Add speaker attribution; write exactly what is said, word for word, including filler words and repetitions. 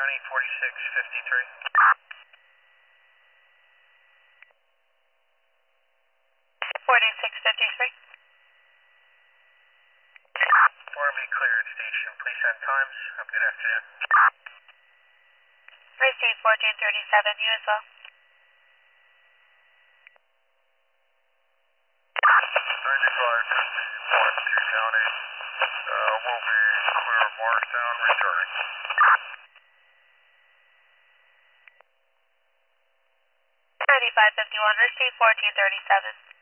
Speaker 1: County, forty-six fifty-three.
Speaker 2: forty-six fifty-three.
Speaker 1: four B cleared, station, police on times. Have a good afternoon.
Speaker 2: Received fourteen thirty-seven, you as well.
Speaker 1: ninety-five fifty-one to County. Uh, we'll be clear of Morristown, returning.
Speaker 2: ninety-five fifty-one, received fourteen thirty-seven.